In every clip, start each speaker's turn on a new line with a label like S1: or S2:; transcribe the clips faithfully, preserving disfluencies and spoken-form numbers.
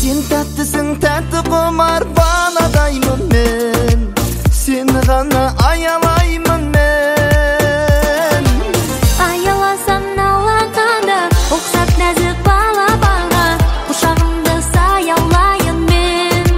S1: Sen tatlısın, tatlı kumar baladayım ben. Seni gana ayalayım ben.
S2: Ayalasan alakanda, oksat nazik bala bala, kuşağımda sayalayın ben.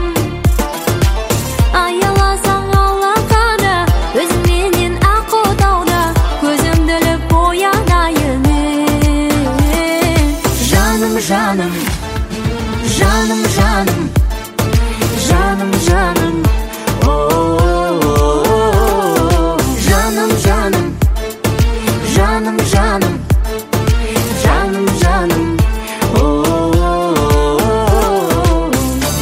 S2: Ayalasan alakanda, özümmenin akı dağda, gözüm dölüp boyanayım ben.
S1: Canım canım, canım canım, canım canım, oh, oh, oh, oh. Canım canım, canım canım, canım canım, oh, oh, oh, oh.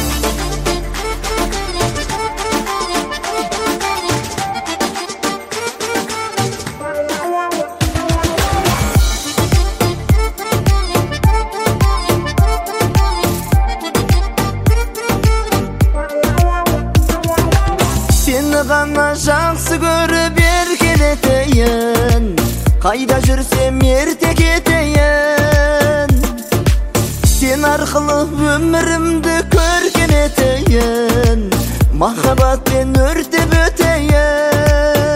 S1: Seni gana жақсы көріп еркін етейін, қайда жүрсем ерте кетейін. Сен арқылы өмірімді көрген етейін, махаббатпен өртеп өтейін.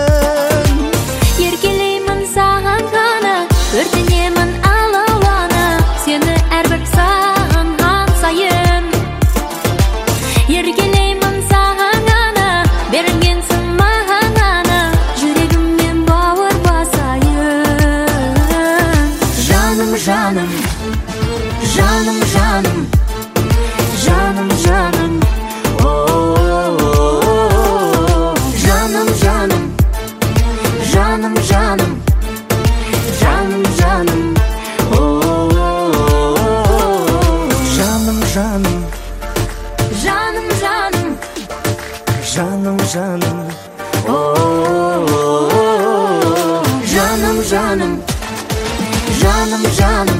S2: Еркелеймін саған ғана, өртенемін алалана, сені әрбір сағынған сайын. Еркелеймін саған ғана, берілгенсің маған ғана, жүрегіммен бауыр басайын.
S1: Жаным жаным, жаным жаным, жаным жаным, oh, oh, oh, oh. Жаным жаным, жаным жаным, жаным жаным, oh, oh, oh, oh. Жаным жаным,
S2: Жаным жаным,
S1: жаным жаным, oh, oh, oh, oh. Жаным жаным, жаным жаным.